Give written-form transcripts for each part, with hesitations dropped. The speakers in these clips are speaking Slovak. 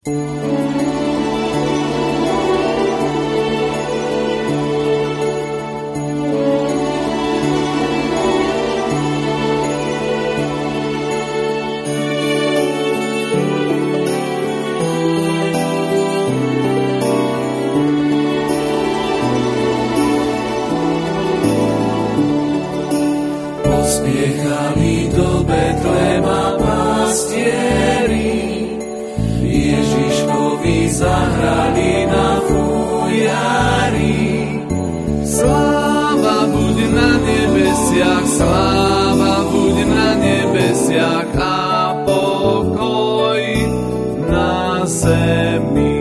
Pospiechali do Betlema pastieri, Ježiškovi zahrali na fujari. Sláva buď na nebesiach, sláva buď na nebesiach a pokoj na zemi.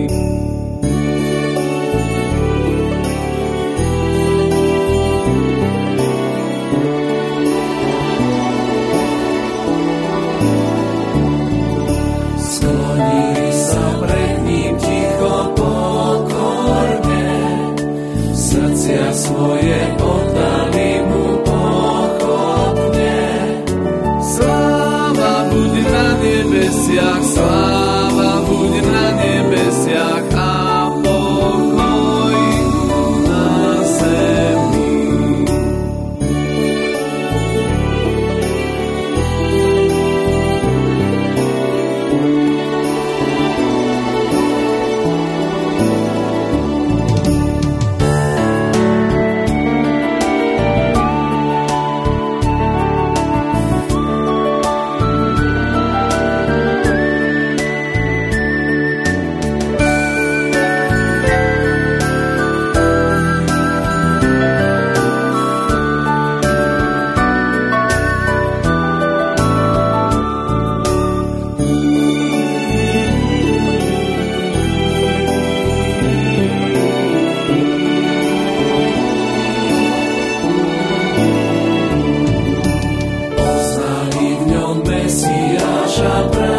Svoje oddali mu pochodne. Sláva buď na nebesiach, sláva buď na nebesiach a pokoj na zemi. Mesiáša